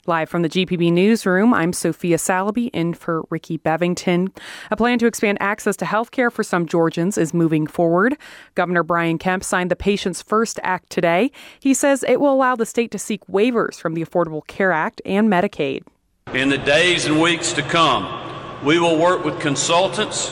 Live from the GPB Newsroom, I'm Sophia Salaby in for Ricky Bevington. A plan to expand access to health care for some Georgians is moving forward. Governor Brian Kemp signed the Patients First Act today. He says it will allow the state to seek waivers from the Affordable Care Act and Medicaid. In the days and weeks to come, we will work with consultants,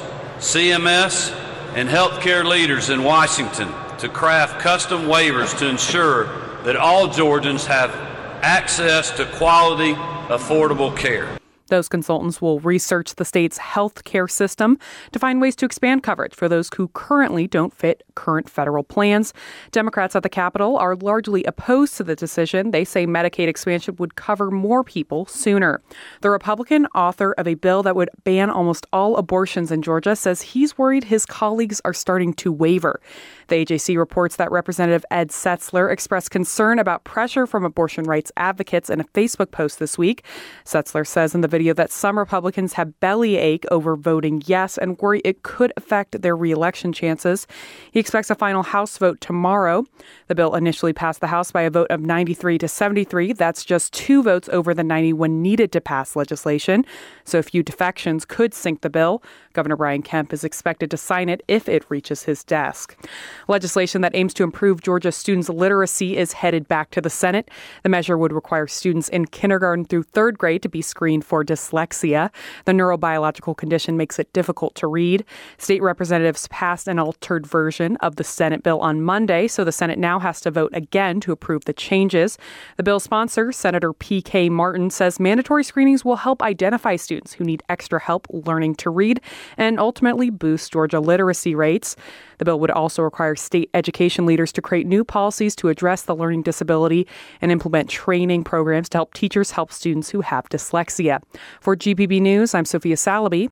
CMS, and healthcare leaders in Washington to craft custom waivers to ensure that all Georgians have access to quality, affordable care. Those consultants will research the state's health care system to find ways to expand coverage for those who currently don't fit current federal plans. Democrats at the Capitol are largely opposed to the decision. They say Medicaid expansion would cover more people sooner. The Republican author of a bill that would ban almost all abortions in Georgia says he's worried his colleagues are starting to waver. The AJC reports that Representative Ed Setzler expressed concern about pressure from abortion rights advocates in a Facebook post this week. Setzler says in the video that some Republicans have bellyache over voting yes and worry it could affect their reelection chances. He expects a final House vote tomorrow. The bill initially passed the House by a vote of 93 to 73. That's just 2 votes over the 91 needed to pass legislation. So a few defections could sink the bill. Governor Brian Kemp is expected to sign it if it reaches his desk. Legislation that aims to improve Georgia students' literacy is headed back to the Senate. The measure would require students in kindergarten through 3rd grade to be screened for dyslexia. The neurobiological condition makes it difficult to read. State representatives passed an altered version of the Senate bill on Monday, so the Senate now has to vote again to approve the changes. The bill's sponsor, Senator P.K. Martin, says mandatory screenings will help identify students who need extra help learning to read and ultimately boost Georgia literacy rates. The bill would also require state education leaders to create new policies to address the learning disability and implement training programs to help teachers help students who have dyslexia. For GPB News, I'm Sophia Salaby